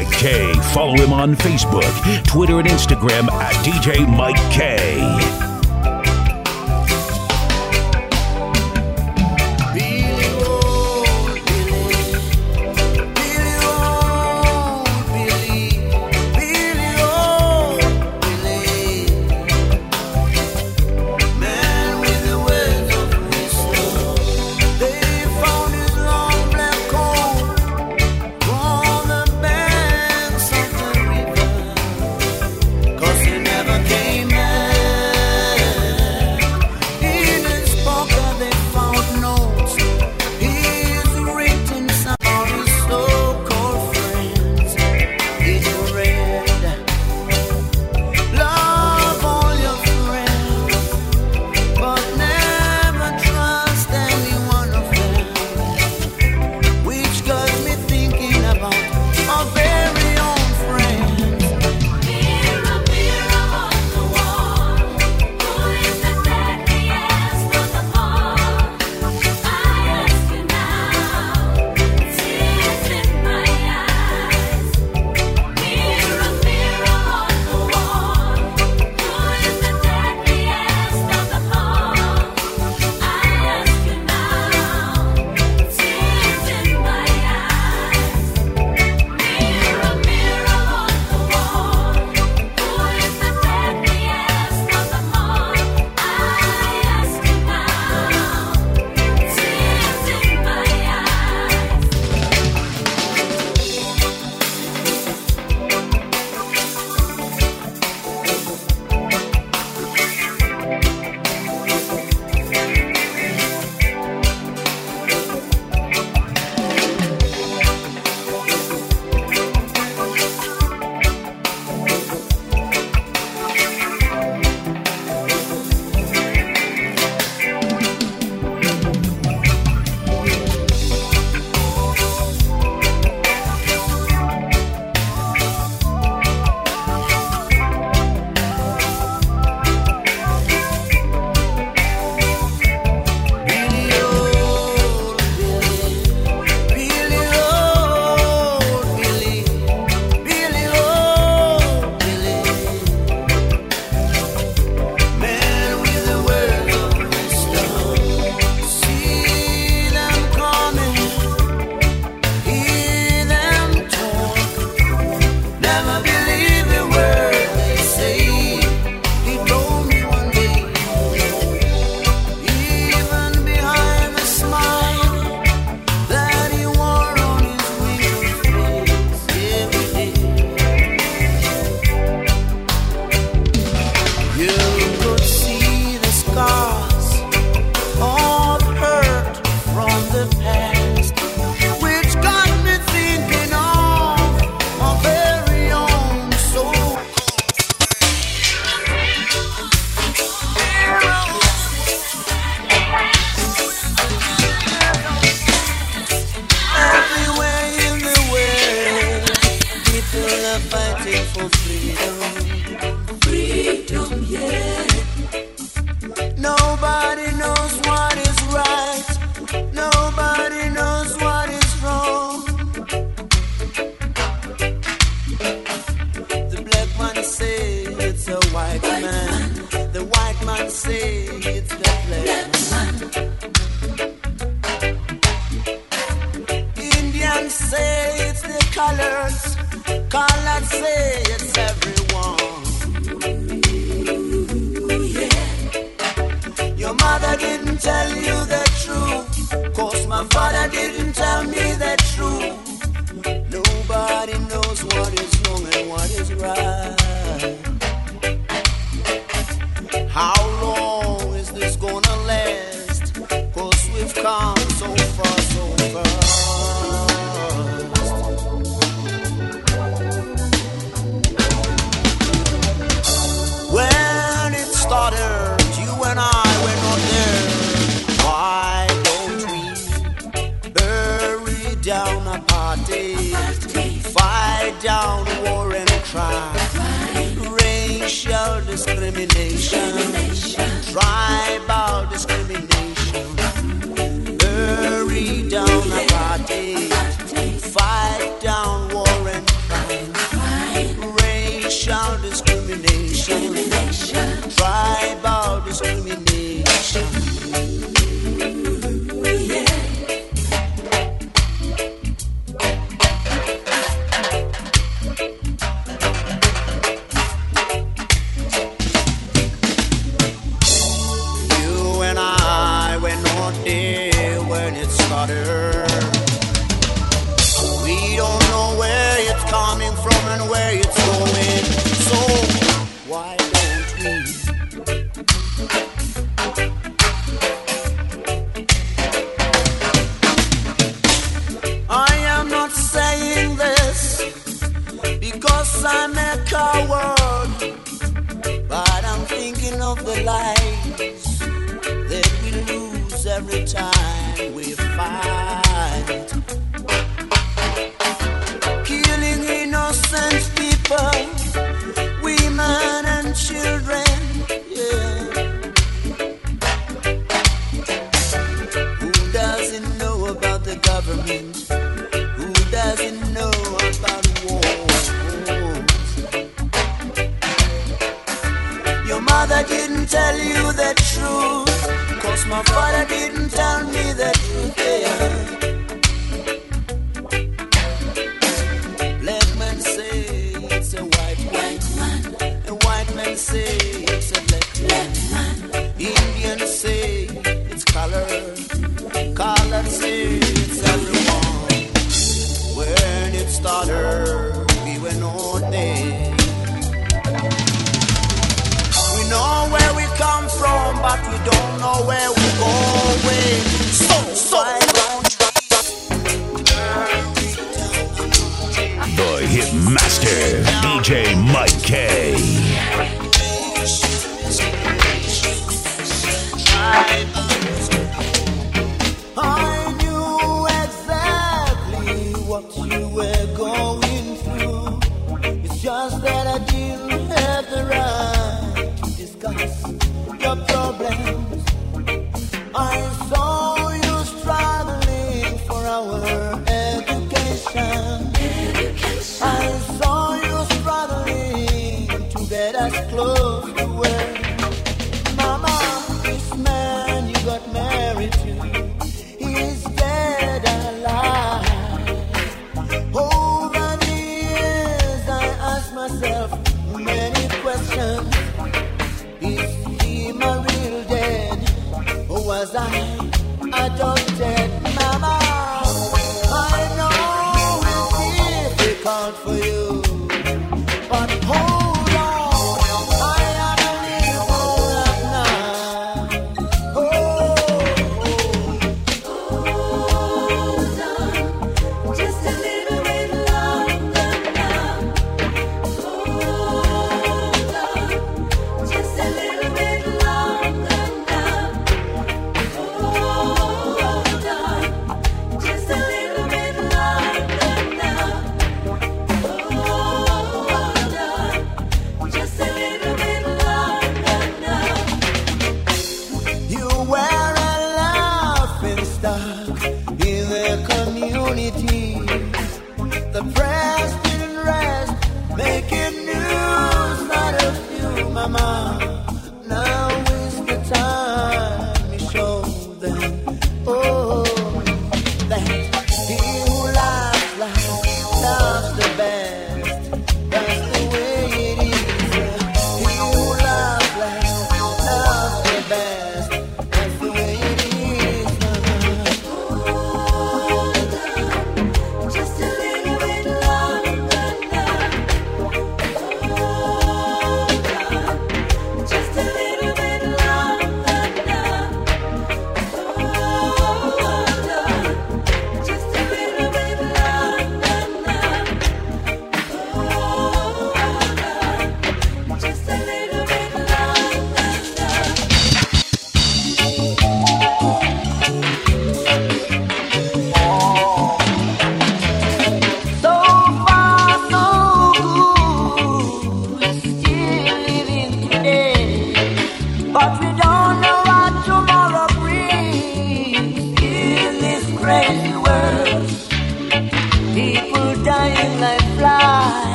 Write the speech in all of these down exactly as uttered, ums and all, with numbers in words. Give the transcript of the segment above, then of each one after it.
Mike K. Follow him on Facebook, Twitter, and Instagram at D J Mike K. Hurry down a party, fight down war and crime. racial discrimination, discrimination. Tribal discrimination. Yeah. You and I were not there when it started. We don't know where it's coming from and where it's going. So why don't we? I am not saying this because I'm a coward, but I'm thinking of the lives that we lose every time we fight. Killing innocent people, women and children, yeah. Who doesn't know about the government? Who doesn't know about wars? Your mother didn't tell you the truth, 'cause my father didn't tell me the truth, yeah. Say it's a black man. Indians say it's color. Color say it's everyone. When it started, we were not there. We know where we come from, but we don't know where we're going. So, so why don't The Hit Master, D J Mike K. I knew exactly what you were going through. It's just that I didn't have the right to discuss your problems. I saw you struggling for our education. I saw you struggling to get us close to where Mama, this man you got married to, he's dead alive. Over the years I asked myself many questions. Is he my real dad? Or was I adopted? Mama, I know it's difficult for you, but hold on, I am a little older now. Oh, hold on, just a little bit longer now. Hold on, just a little bit longer now. Hold on.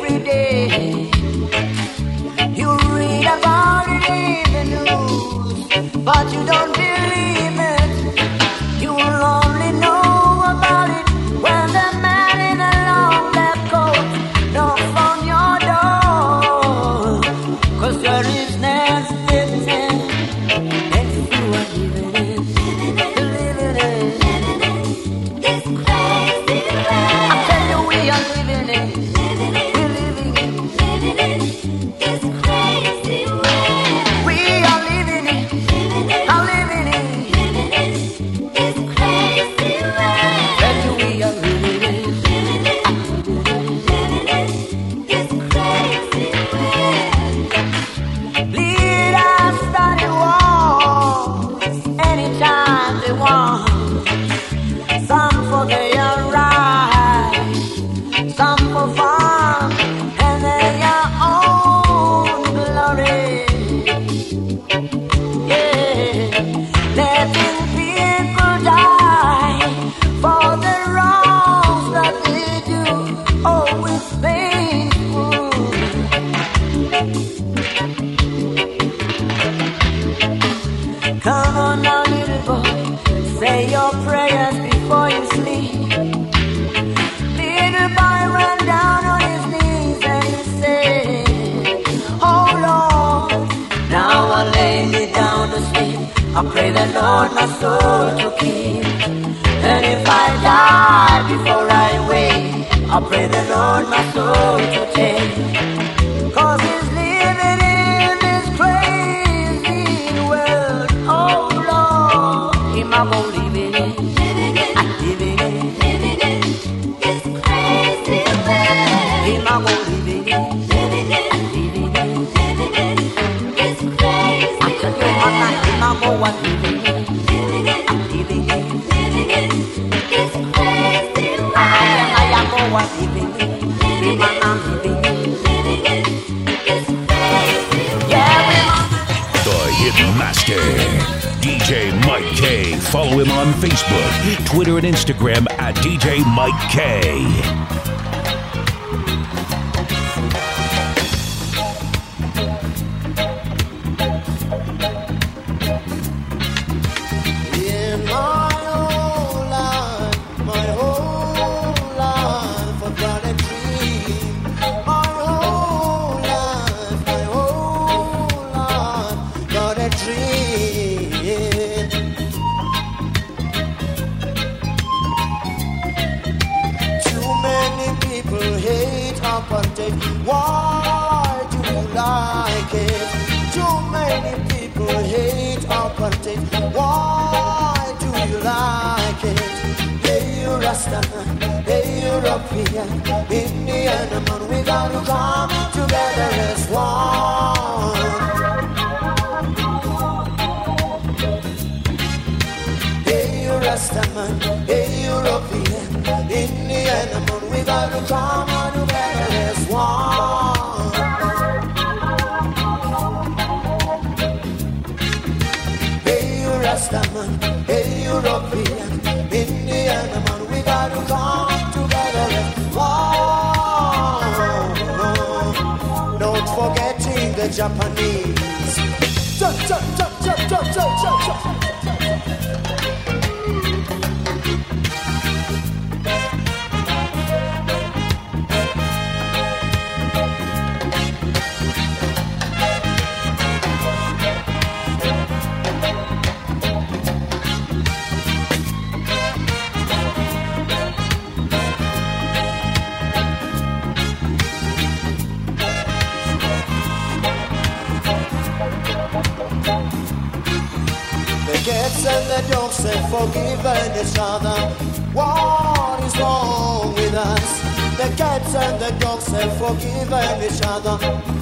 every day. You read about it in the news, but you don't believe it. You will only know about it when the man in a long black coat knocks on your door. 'Cause there is next fitting next to what living is. Living is. This crazy world. I tell you we are living it. We're living it. This crazy world. We are living it. I'm living it. This crazy world. Tell you we are living it. This crazy world. Leaders starting wars anytime they want. Some for their right, some for fun and their own glory. Yeah, letting people die for the wrongs that they do. Oh, it's painful. Come on now, little boy, say your prayers before you sleep. Little boy went down on his knees and he said, oh Lord, now I lay me down to sleep. I pray the Lord my soul to keep. And if I die before I wake, I pray the Lord my soul to take. 'Cause he's living in this crazy world. Oh Lord, him I go living it. I'm living it. This crazy world. Him I go living it. I'm living it. This crazy I tell you one night, him I go one living it. I'm living it. This crazy I world. am I am go one living it. Him I am living it. This crazy world. Yeah, we The Hit Master, D J Mike K. Follow him on Facebook, Twitter, and Instagram at D J Mike K. In my whole life, my whole life, I've got a dream. My whole life, my whole life, got a dream. Too many people hate apartheid. Why do you like it? Too many people hate apartheid. Why do you like it? Hey, you Rastaman, hey, European, Indian, man, we gotta come together as one. Hey, you Rastaman, hey, European, Indian, man, we gotta come together as one. Hey, you Rastaman, hey, European, Indian, man, we gotta come together as one. Not forgetting the Japanese. Cha, cha, cha, cha, cha, cha, cha, cha. The cats and the dogs have forgiven each other. What is wrong with us? The cats and the dogs have forgiven each other.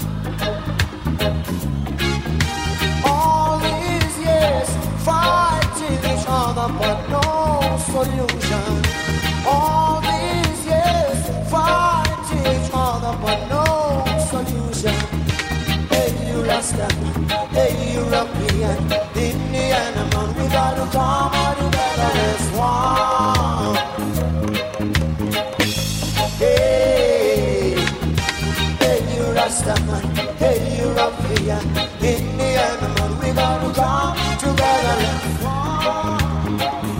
All these years fighting each other, but no solution. All these years fighting each other, but no solution. Hey, you Rastaman, hey, European, Indian, man, we gotta come all together as one. Hey, Rastaman, hey, you Rafia, Indian man, we gotta come together and form.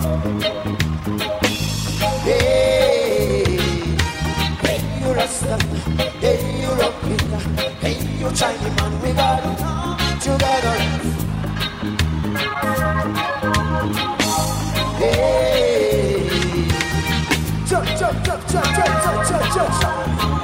Hey, hey, you Rastaman, hey, you Rafia, hey, you Chinese man, we gotta come together and form. Hey, chop, chop, chop, chop, chop, chop, chop, chop.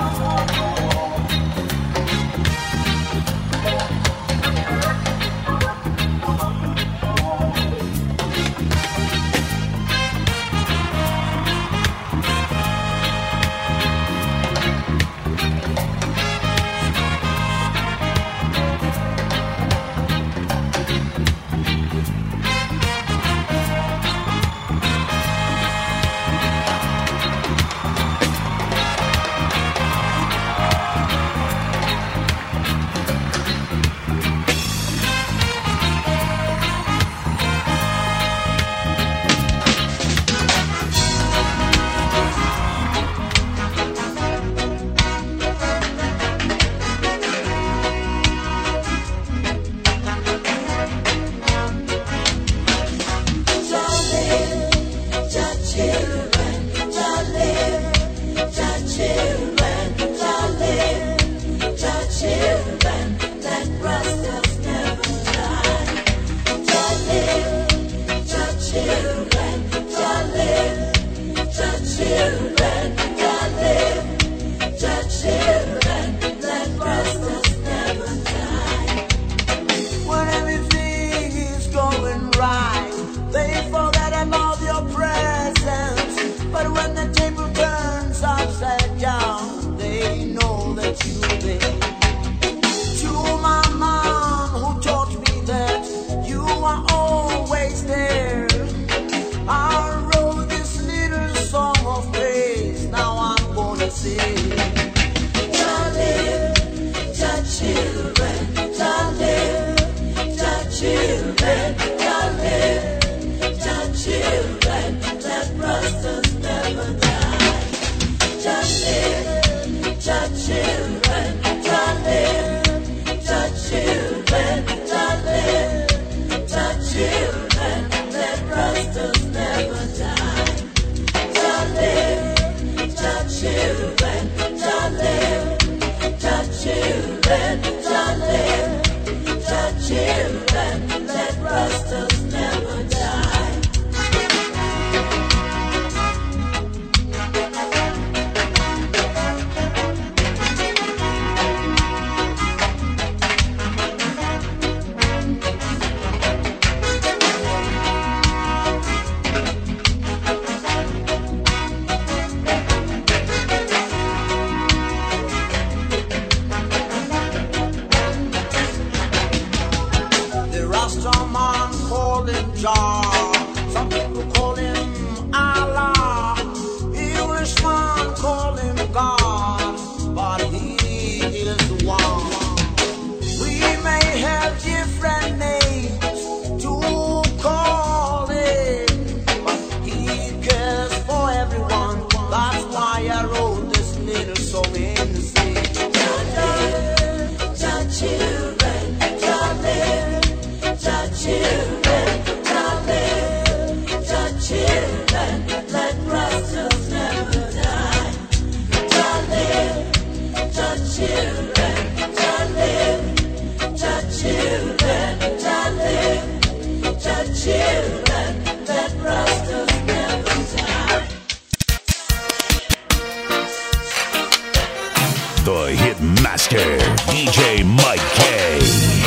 The hit master, D J Mike K.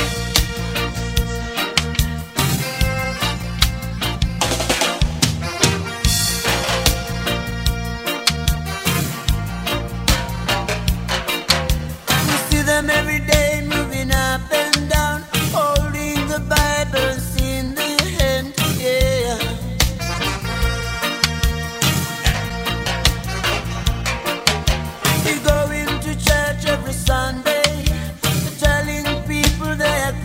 Every day moving up and down, holding the Bibles in the hand, yeah. We go into church every Sunday, telling people they are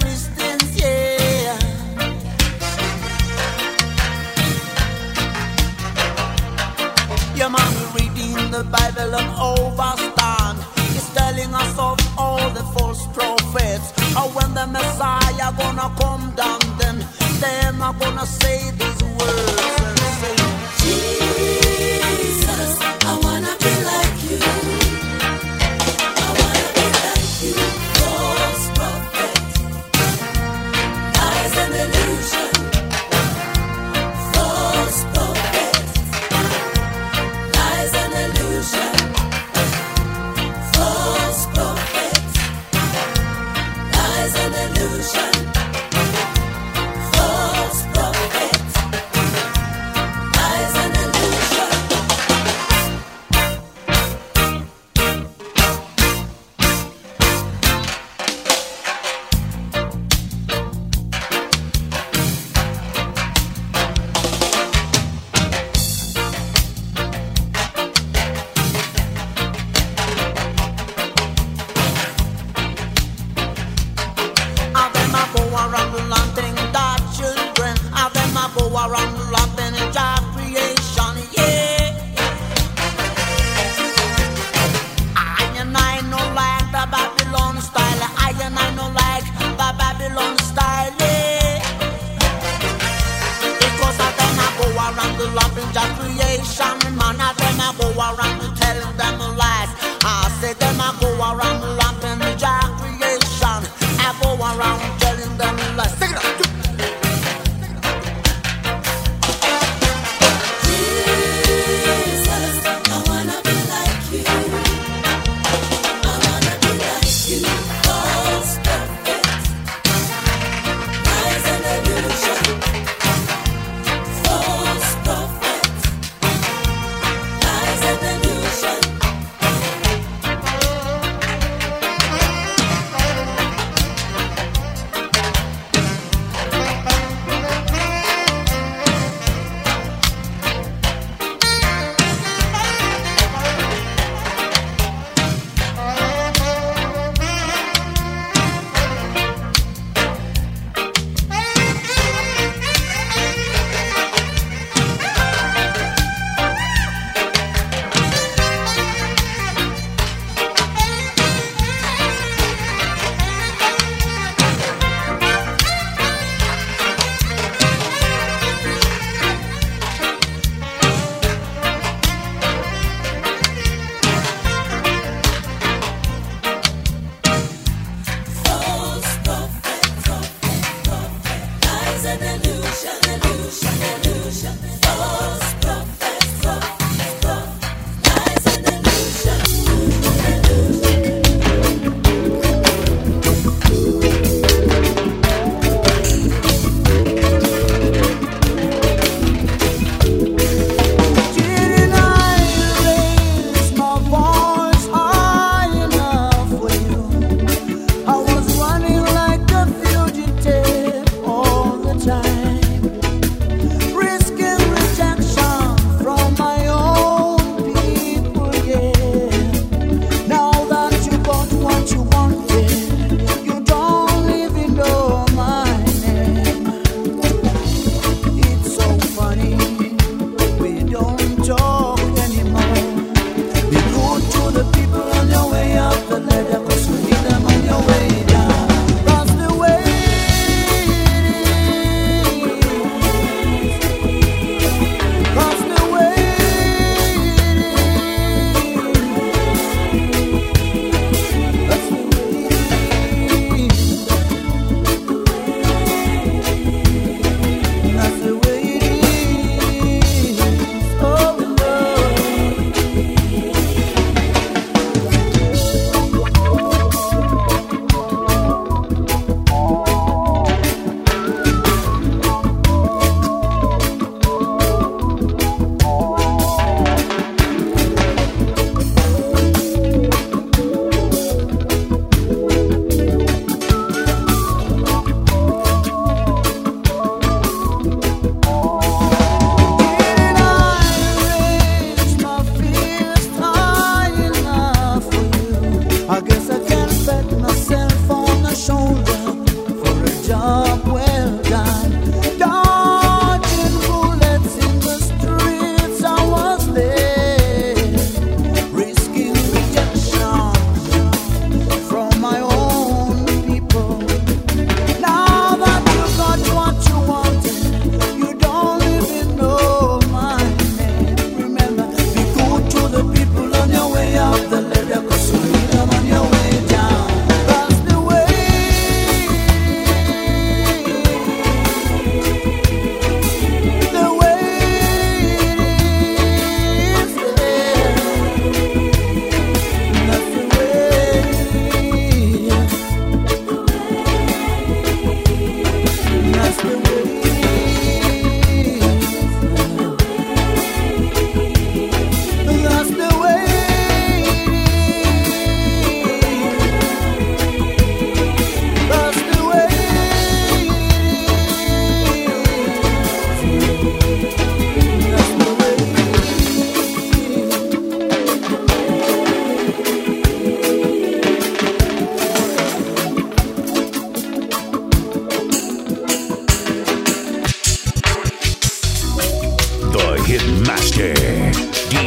wanna say these words and say, Jesus, I wanna be like you. I wanna be like you. False prophet, lies and illusion. False prophet, lies and illusion. False prophet, lies and illusion. False prophet,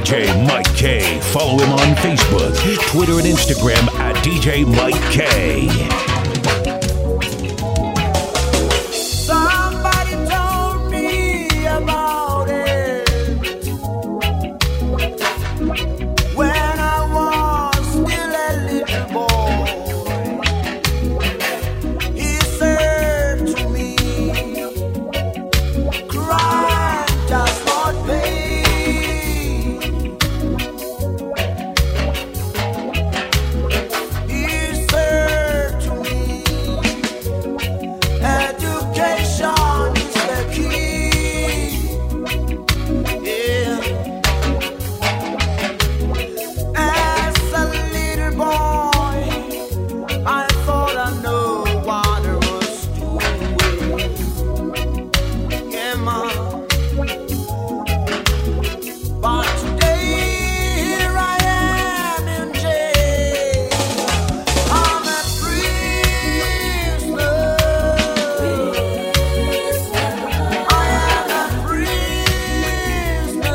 J Mike K. Follow him on Facebook, Twitter, and Instagram at D J Mike K. Somebody told me about it when I was still a little boy. He said to me, crime does not pay. He said to me, education is the key. Yeah. As a little boy, I thought I knew what I was doing. Yeah, man. But today, here I am in jail. I'm a prisoner. I am a prisoner.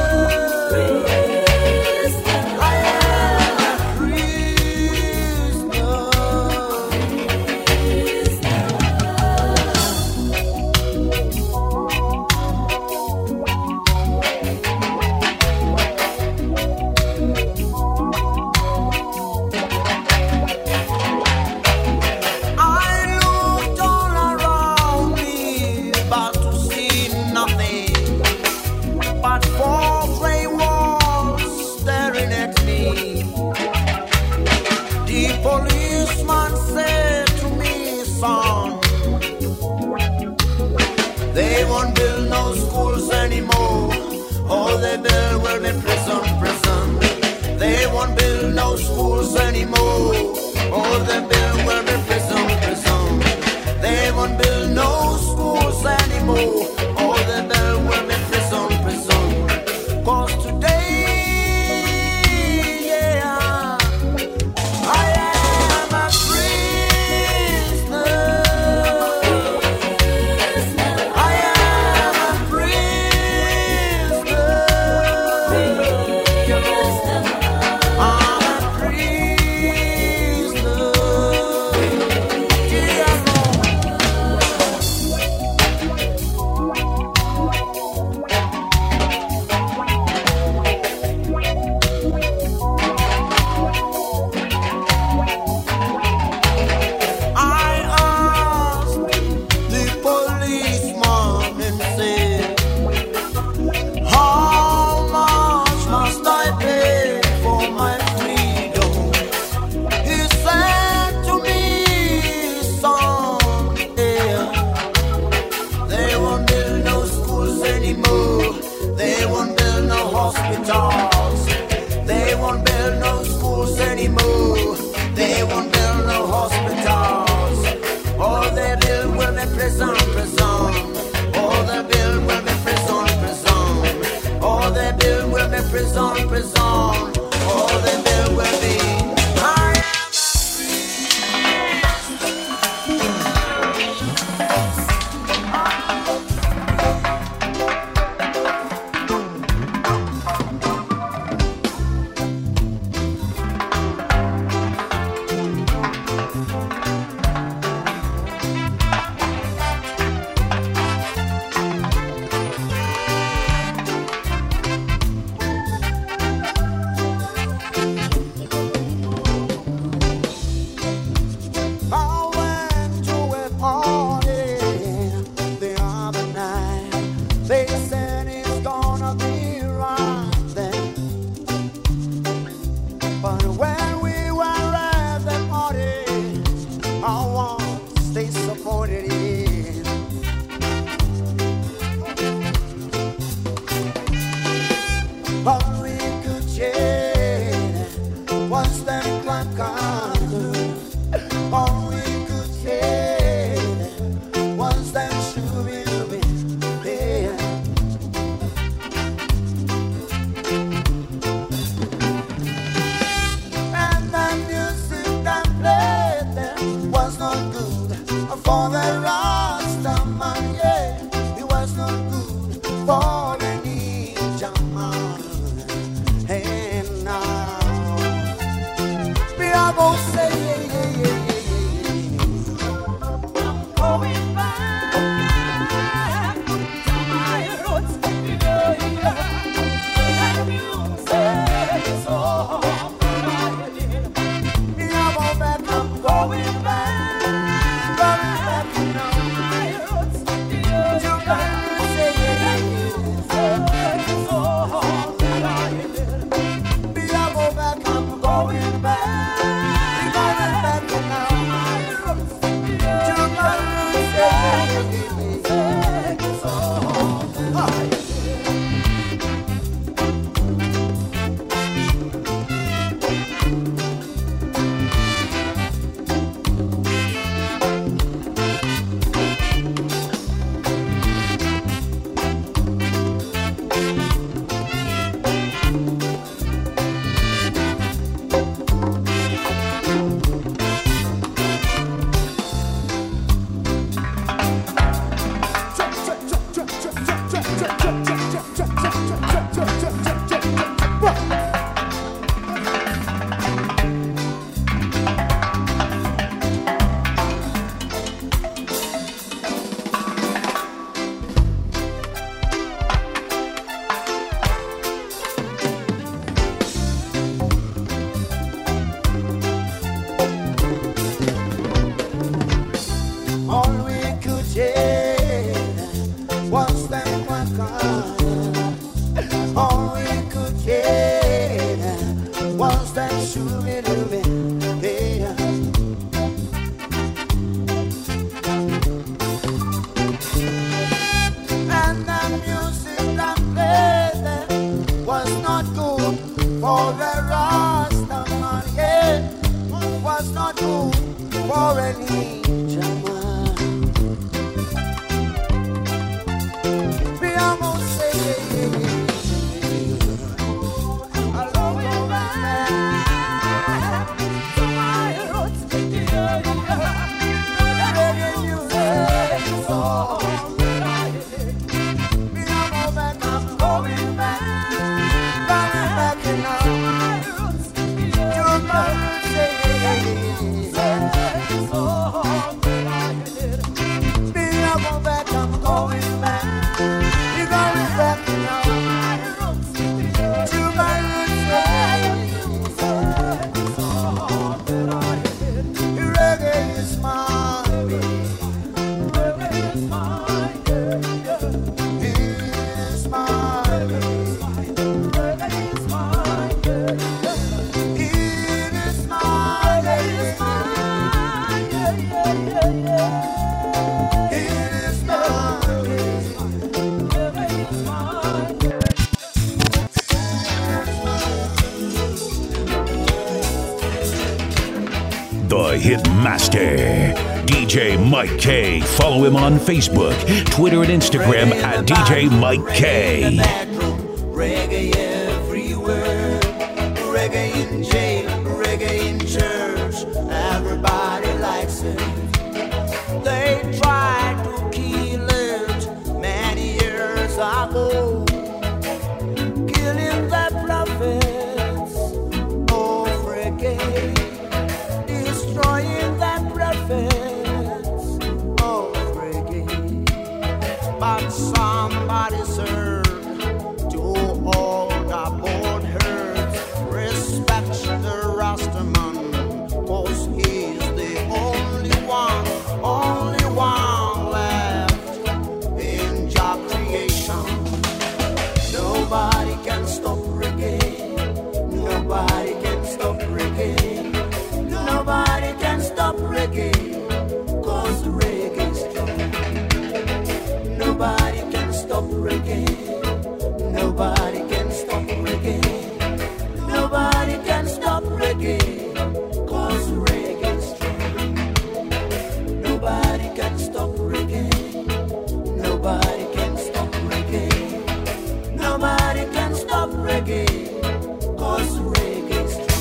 I am a I looked all around me, but to see nothing but four gray walls staring at me. The policeman said to me, son, they won't build no schools anymore. All they build will be prison, prison. They won't build no schools anymore. All they build will be prison, prison. They won't build no schools anymore. All they build will be prison, prison. 'Cause today, yeah, I am a prisoner. I am a prisoner. I'm a prisoner. Yeah, I asked the policeman and said, how much must I pay for my freedom? He said to me, son, yeah, they won't build no schools anymore. They won't build no hospitals. They won't build no schools anymore. They won't build no hospitals. All they build will be prison, prison. All they build will be prison, prison. All they build will be prison, prison. All they build will be. I am I went to a party the other night. They said it's gonna be right then. But when we were at the party, I was disappointed in. All we could change was that clock on the all we could change was that shooby-dooby, yeah. And the music that played there was not good for the Rasta man, yeah. It was not good for the ninja man. for any German. Me I must say, I love you, man. To my roots, yeah, yeah. Reggae music, so me I go back, I'm going back, coming back now. To my roots, yeah, yeah. Me I go back, I'm going back. You going back now. To my roots, yeah. Reggae is mine. Reggae is mine. It is mine. Reggae is mine. It is mine. It is mine. Yeah, yeah, yeah, yeah. It is mine. Reggae is mine. The Hitmaster, D J Mike K. Follow him on Facebook, Twitter, and Instagram at D J Mike K. Reggae everywhere, reggae in jail, reggae in church. Everybody likes it. They tried to kill it many years ago, killing the prophets of reggae, destroying the prophets of reggae. But somebody served to all the board herds. Respect the Rastaman, 'cause he's the only one, only one left in job creation. Nobody can stop reggae. Nobody can stop reggae. Nobody can stop reggae, 'cause reggae is strong. Nobody can stop reggae. Nobody can stop reggae. Nobody can stop reggae, 'cause reggae is strong. Nobody can stop reggae. Nobody can stop reggae. Nobody can stop reggae, 'cause reggae is strong.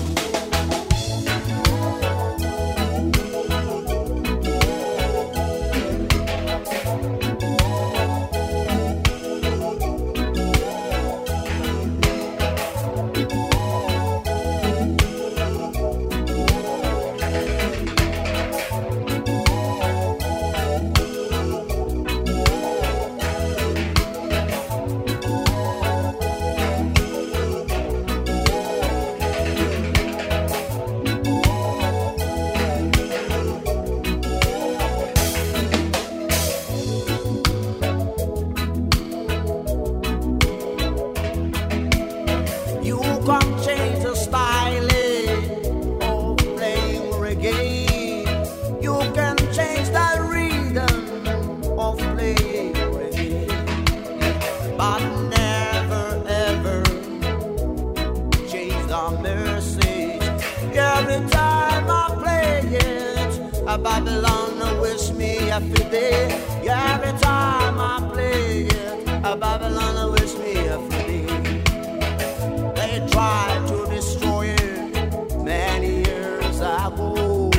You can change the style of playing reggae. You can change the rhythm of playing reggae, but never ever change the message. Every time I play it, a Babylon wish me every day. Every time I play it, a Babylon wish me every day. They tried to destroy it many years ago,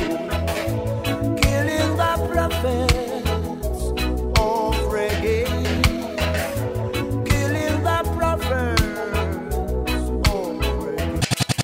killing the prophets of reggae, killing the prophets of reggae.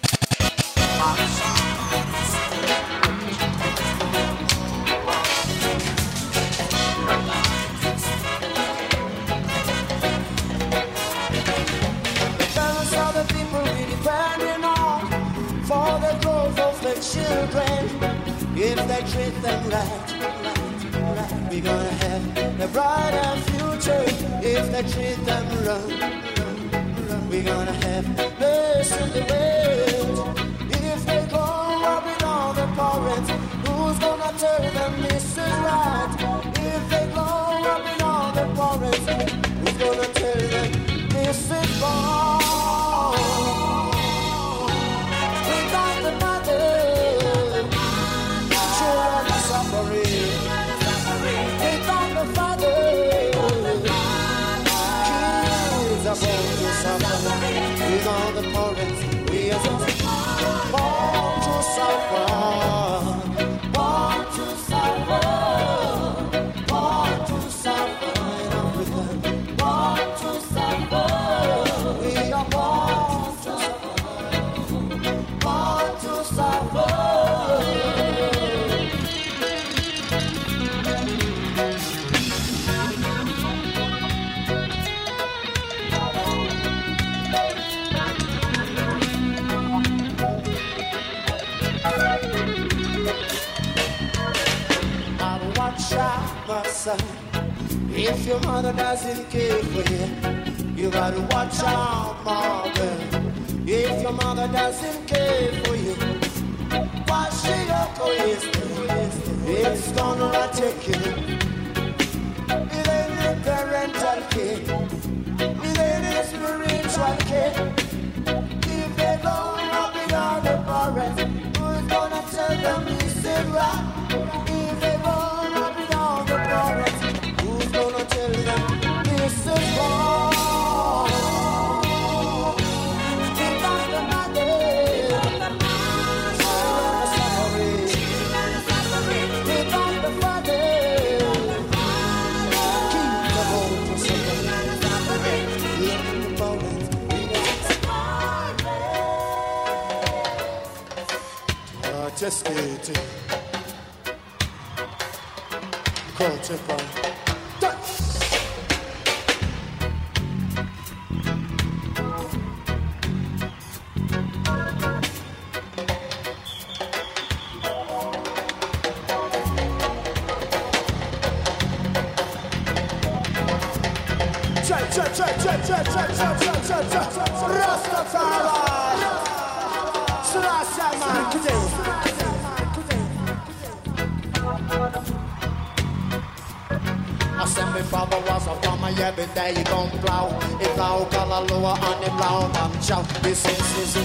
Parents are the people we depending on for the growth of the children. If they treat them right, right, right, we're gonna have a brighter future. If they treat them wrong, wrong, wrong, we're gonna have peace in the world. If they grow up with all the parents, who's gonna tell them this is right? If they grow up with all the parents, who's gonna tell them this is wrong? We got the mother. my son. If your mother doesn't care for you, you gotta watch out, mother. If your mother doesn't care for you, watch it up, oh yes, it's gonna take you. It ain't the parental care, it ain't the spiritual care. If they don't rub it on the forest, who's gonna tell them this is right? If they don't rub it on the forest, who's gonna tell them this is wrong? Keep on the money, keep on the suffering, keep on the money, keep the home for suffering, keep the bonus, just get it. Culture bomb. I said my father was a farmer, every day he gon' plow. He plow color lower on the plow, man shout. This is his.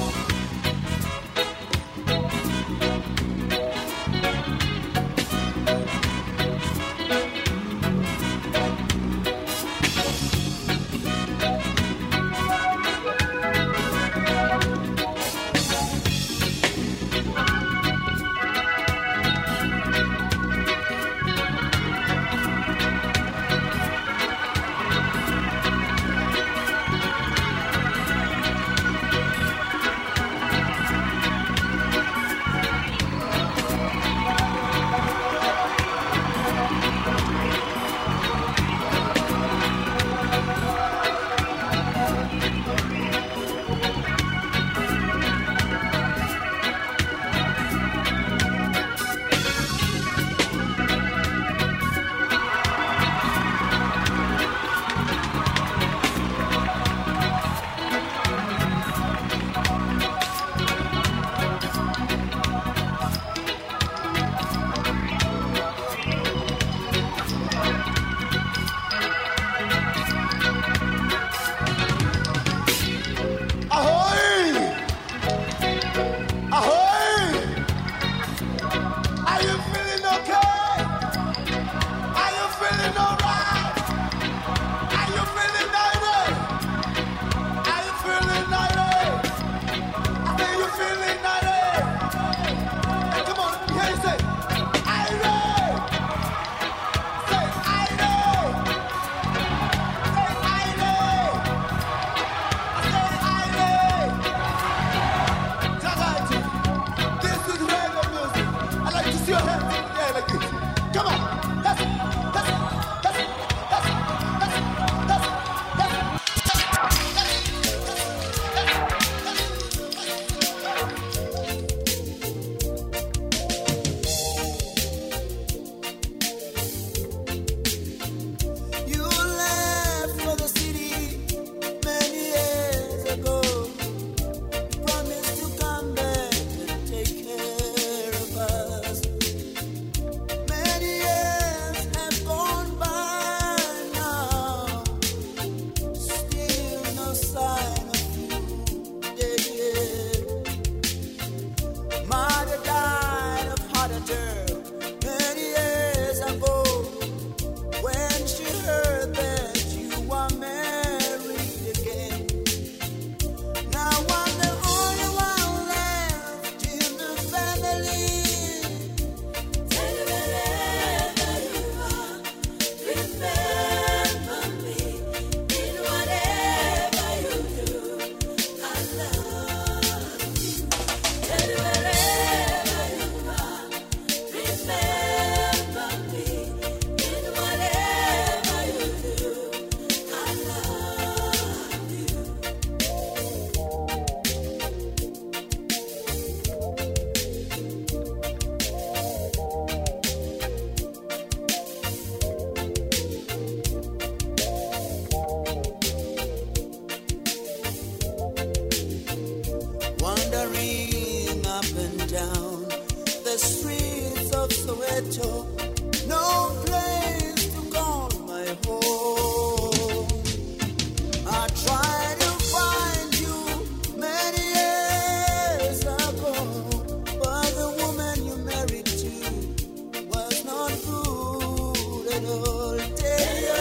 ghetto, no place to call my home. I tried to find you many years ago, but the woman you married to was not good at all. Tell you,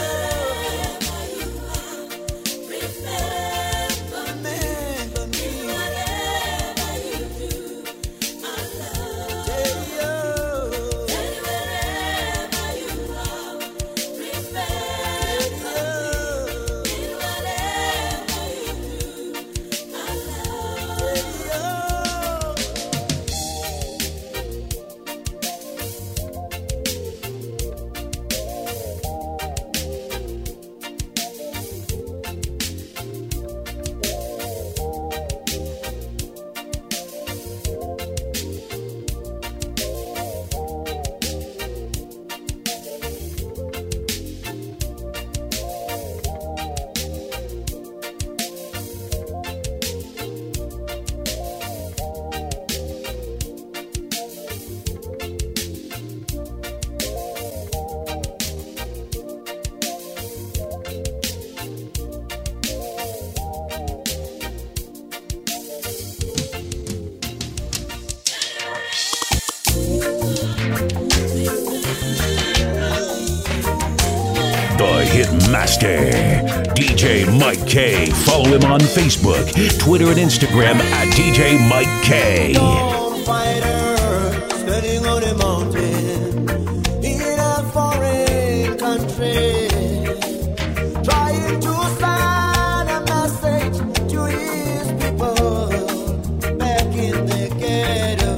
remember me. Whatever you do, I love. Tell you, wherever you are, remember me. Whatever you do, I love. The Hitmaster, D J Mike K. Follow him on Facebook, Twitter, and Instagram at D J Mike K. Dawn fighter standing on a mountain in a foreign country, trying to send a message to his people back in the ghetto.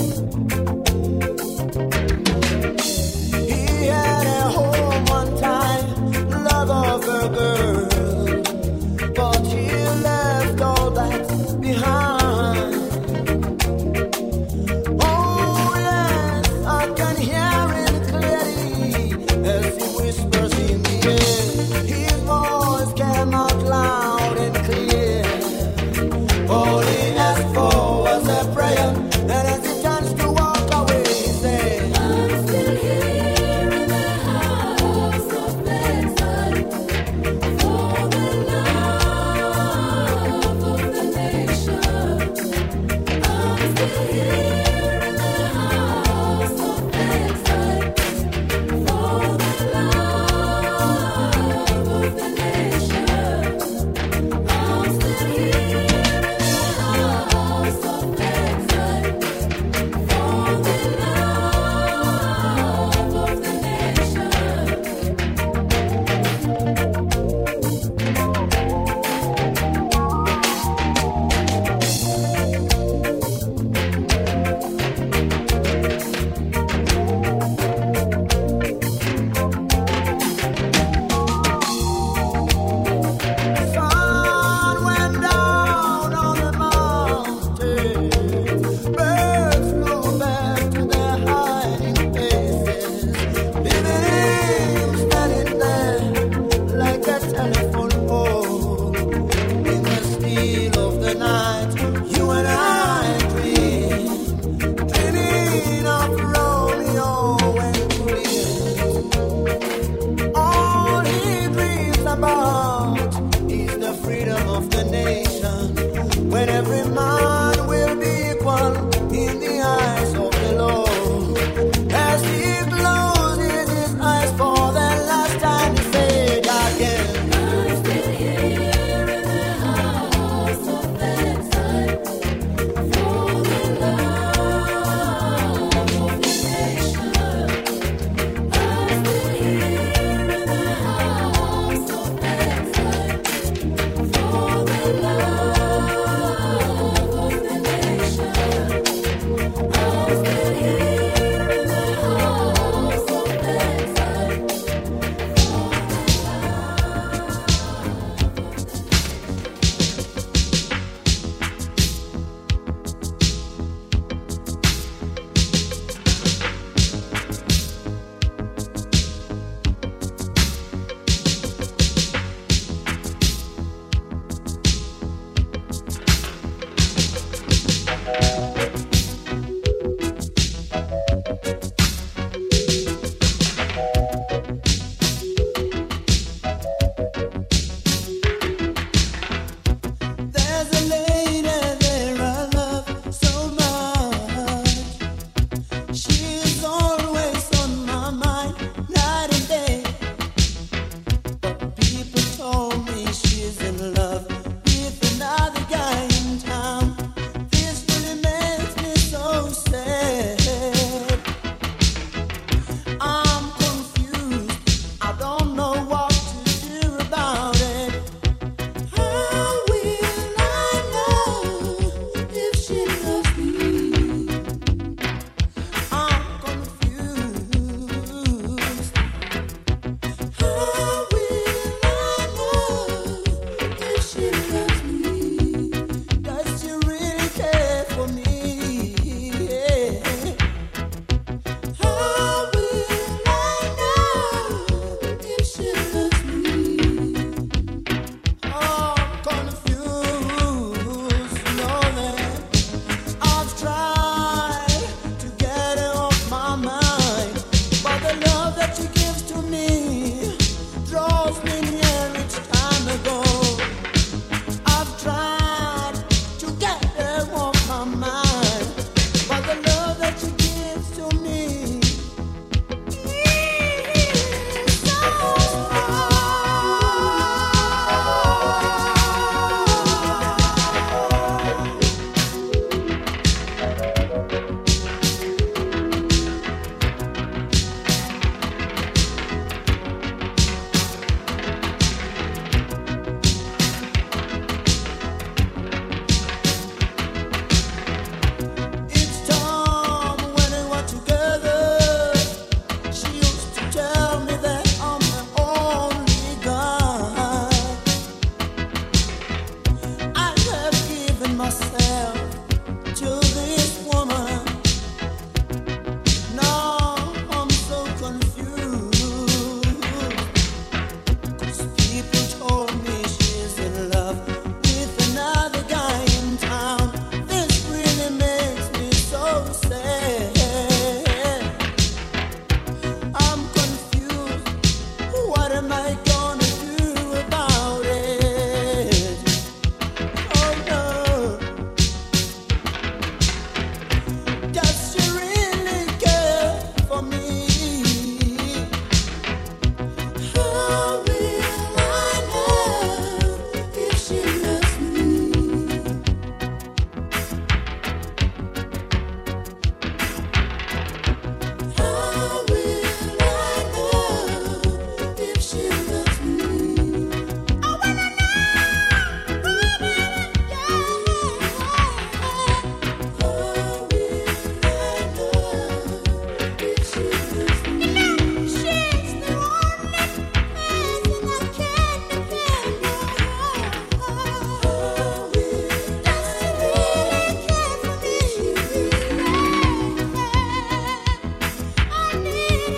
He had a home one time, love of a girl, but he left all that behind. Oh yes, I can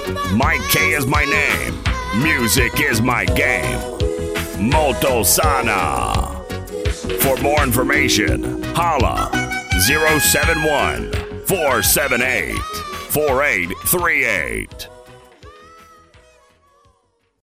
Mike K is my name. Music is my game. Molto Sana. For more information, holla zero seven one, four seven eight, four eight three eight.